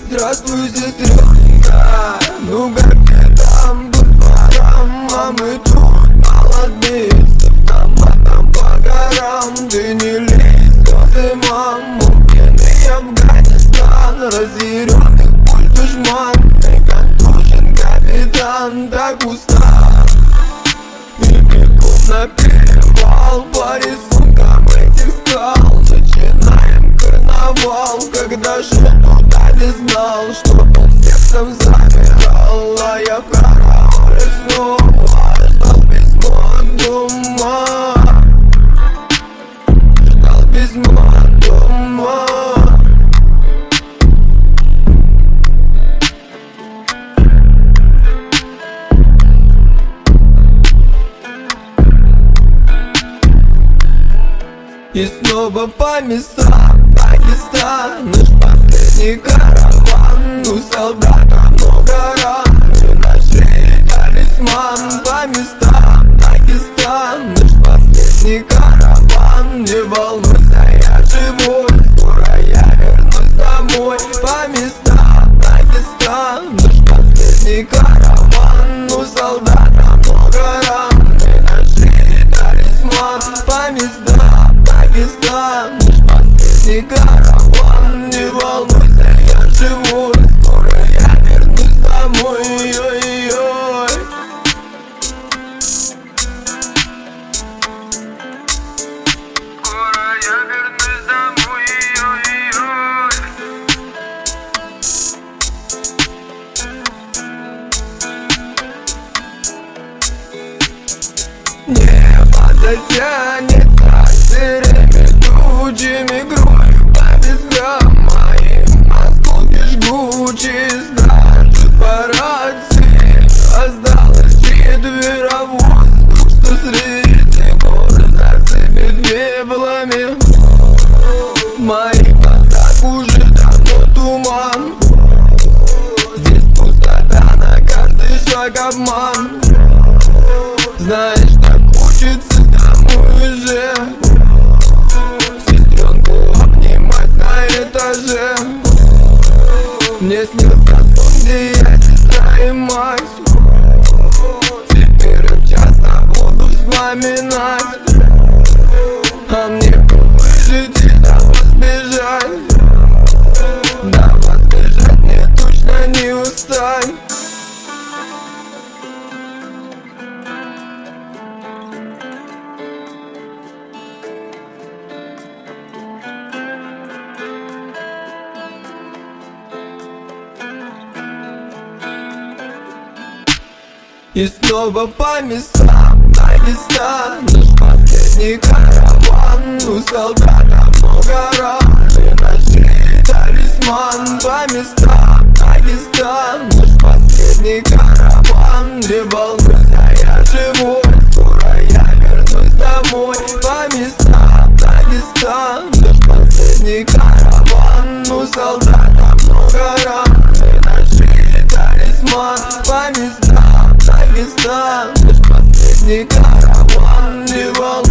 Здравствуй, сестренка, ну как ты там по дворам? А мы тут молодые, с автоматом по горам. Ты не лезь, слезы, мам, убийный Афганистан. Разъяренный пуль душман, ты контужен капитан. Так устал и бегу на перевал по рисункам этих скал. Начинаем карнавал, когда шел туда, не знал, что под сердцем замирал. А я в карауле снова ждал письмо от дома, ждал письмо от дома. И снова по местам Дагестан, наш последний караван. У солдата много ран, и на шее талисман. По местам Дагестан, наш последний караван. Не волнуйся, я живой, скоро я вернусь домой. По местам Дагестан, наш последний караван. У солдата много ран, и на шее талисман. По местам Дагестан, наш последний караван. Не волнуйся, я живой, скоро я вернусь домой. Ой-ой-ой. Скоро я вернусь домой. Ой-ой-ой. Небо затянется серыми тучами, грою по вискам моим. Осколки жгучие скачут по рации. Осталось четверо воздух, что среди гор засыпет пеплами. В моих глазах уже давно туман. Здесь пустота, на каждый шаг обман. Знаешь, так хочется домой уже, сестренку обнимать на этаже. Мне снился сон, где я сестра и мать. Теперь их часто буду вспоминать. А мне бы выжить и до вас бежать. До вас бежать мне точно не устать. И снова по местам Дагестан, наш последний караван. У солдата много ран, и на шее талисман. По местам Дагестан, наш последний караван. Не волнуйся, я живой, скоро я вернусь домой. По местам Дагестан, наш последний караван. У солдата много ран, и на шее талисман. По местам Дагестан, наш последний караван. Не волнуйся.